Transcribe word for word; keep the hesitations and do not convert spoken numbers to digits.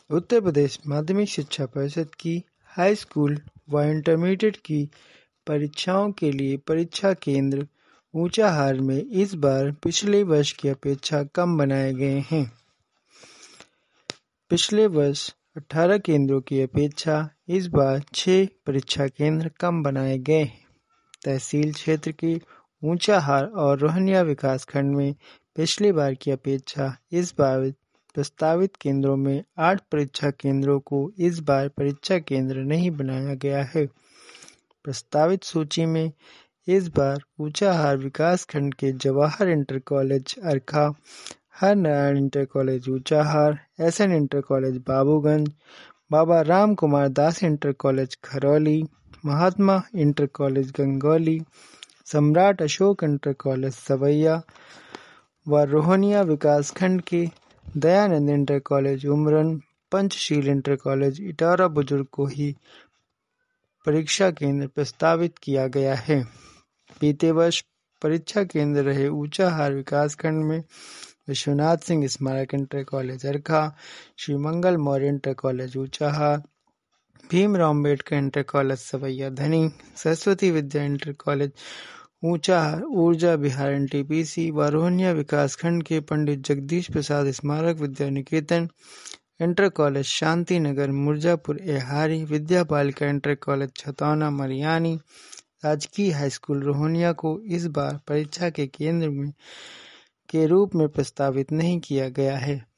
उत्तर प्रदेश माध्यमिक शिक्षा परिषद की हाई स्कूल व इंटरमीडिएट की परीक्षाओं के लिए परीक्षा केंद्र ऊंचाहार में इस बार पिछले वर्ष की अपेक्षा कम बनाए गए हैं। पिछले वर्ष अठारह केंद्रों की अपेक्षा इस बार छह परीक्षा केंद्र कम बनाए गए हैं। तहसील क्षेत्र के ऊंचाहार और रोहनिया विकासखंड में पिछली बार की अपेक्षा इस बार प्रस्तावित केंद्रों में आठ परीक्षा केंद्रों को इस बार परीक्षा केंद्र नहीं बनाया गया है। प्रस्तावित सूची में इस बार ऊंचाहार विकासखंड के Jawahar inter college Arkha, Har Narayan inter college Unchahar, SN inter college Babuganj, Baba Ram Kumar Das inter college Kharauli, Mahatma inter college Gangauli, Samrat Ashok inter college Sawaiya व रोहनिया विकासखंड के Dayanand inter college Umran, Panchsheel inter college Itaura Buzurg को ही परीक्षा केंद्र प्रस्तावित किया गया है। बीते वर्ष परीक्षा केंद्र रहे ऊंचाहार विकासखंड में विश्वनाथ सिंह स्मारक inter college Arkha, Shri Mangal Maurya inter college Unchahar, Bhimrao Ambedkar inter college Savaiya Dhani, Saraswati Vidya inter college Unchahar, Urja Bihar NTPC व रोहनिया विकासखंड के पंडित जगदीश प्रसाद स्मारक विद्या निकेतन इंटर कॉलेज शांति नगर मुर्जापुर एहारी, विद्या बालिका इंटर कॉलेज छतौना मरियानी, राजकीय हाई स्कूल रोहनिया को इस बार परीक्षा के केंद्र में के रूप में प्रस्तावित नहीं किया गया है।